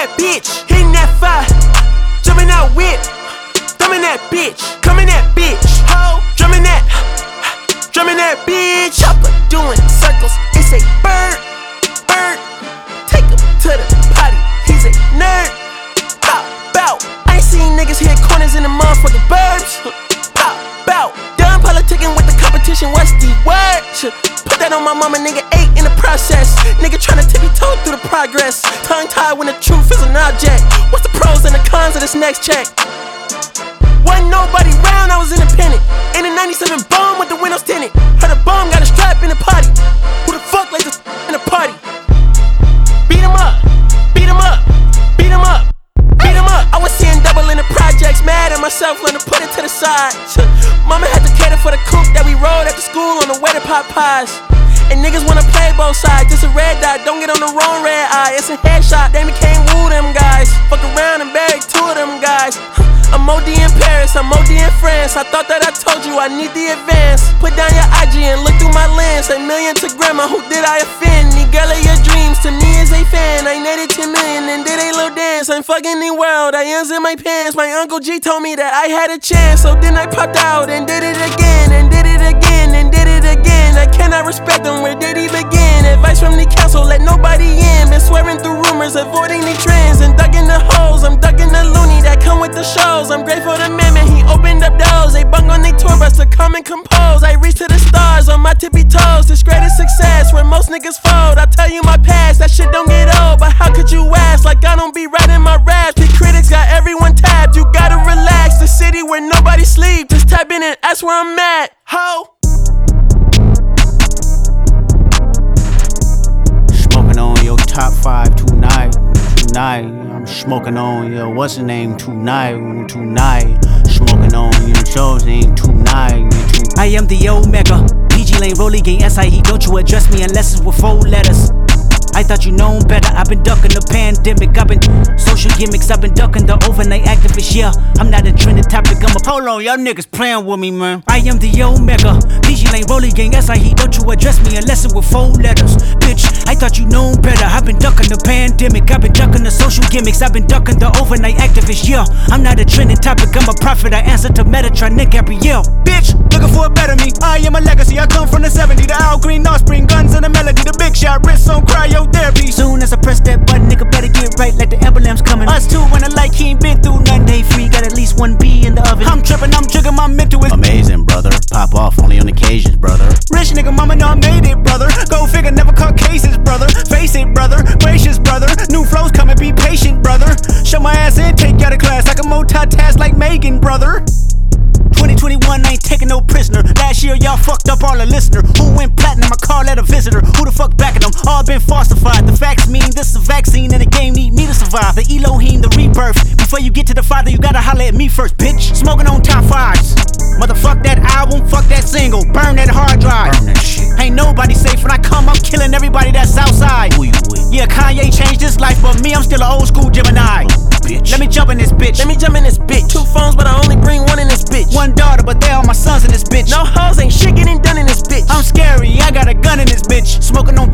that bitch, hitting that fire, jumping out whip, thumbing that bitch, coming that bitch, ho, drumming that bitch. Chopper doing circles, it's a bird, take him to the potty, he's a nerd. Bow, I ain't seen niggas hit corners in the motherfucking burbs. Bow, done politicking with the competition, what's the word? Put that on my mama, nigga, 8 in the process. Nigga tryna tippy-toe through the progress. Tongue-tied when the truth is an object. What's the pros and the cons of this next check? Wasn't nobody round, I was independent. In a 97 bomb with the windows tinted. Heard a bomb got a strap in the potty. Who the fuck like this in the party? Beat him up, beat him up, beat him up, beat him up. I was seeing double in the projects, mad at myself, learned to put it to the side. Mama had to cater for the coupe that we rode after school on the way to Popeyes. And niggas wanna play both sides, just a red dot, don't get on the wrong red eye. It's a headshot, they can't woo them guys. Fuck around and bury 2 of them guys. I'm OD in Paris, I'm OD in France. I thought that I told you I need the advance. Put down your IG and look through my lens. A million to grandma, who did I offend? The girl of your dreams, to me is a fan. I netted 10 million and did a little dance. I'm fucking the world, I ends in my pants. My Uncle G told me that I had a chance. So then I popped out and did it again, and did it again, and did it again. I cannot respect them, where did he begin? Advice from the council, let nobody in. Been swearing through rumors, avoiding the trends. And ducking the hoes, I'm ducking the loony that come with the shows. I'm grateful to man, he opened up doors. They bung on they tour bus to come and compose. I reach to the stars on my tippy toes. This greatest success where most niggas fold. I tell you my past, that shit don't get old. But how could you ask? Like I don't be writing my raps. The critics got everyone tapped. You gotta relax. The city where nobody sleep. Just tap in and ask where I'm at. Ho! Smoking on your top 5 tonight. I'm smoking on your what's the name tonight. Smoking on your shows ain't tonight. I am the Omega, PG Lane, Rolly Gang, SIE. Don't you address me unless it's with 4 letters. I thought you known better. I've been ducking the pandemic. I've been social gimmicks. I've been ducking the overnight activists. Yeah, I'm not a trending topic. I'm a hold on, y'all niggas playing with me, man. I am the Omega, PG Lane, Rolly Gang, SIE. Don't you address me unless it's with 4 letters. Bitch, I thought you known better. I've been ducking the pandemic. I've been ducking the social gimmicks. I've been ducking the overnight activists. Yeah, I'm not a trending topic. I'm a prophet. I answer to Metatron, Nick Gabrielle. Bitch, looking for a better me. I am a legacy. I come from the 70s. The Al Green, Offspring, guns and the melody. The big shot, wrists on cryotherapy. Soon as I press that button, nigga better get right like the emblem's coming. Us two when the light, he ain't been through nothing. Day free, got at least 1 B in the oven. I'm tripping, I'm triggering, my mental is amazing, brother. Pop off only on occasions, brother. Rich nigga, mama know I made it, brother. Go figure, never caught cases, brother. Face it, brother. Gracious, brother. New flows coming, be patient, brother. Show my ass in, take you out of class. I can multitask like Megan, brother. 2021, I ain't taking no prisoner. Last year, y'all fucked up all the listener. Who went platinum? I call that a visitor. Who the fuck backing them? All been falsified. The facts mean this is a vaccine and the game need me to survive. The Elohim, the rebirth. Before you get to the Father, you gotta holler at me first, bitch. Smoking on top 5s. Motherfuck that album, fuck that single. Burn that hard drive. Burn that shit. Ain't nobody safe when I come, I'm killing everybody that's outside. Who you with? Yeah, Kanye changed his life, but me, I'm still an old school Gemini. Bitch. Let me jump in this bitch. 2 phones, but I only bring 1 in this bitch. 1 daughter, but they all my sons in this bitch. No hoes, ain't shit getting done in this bitch. I'm scary, I got a gun in this bitch. Smoking on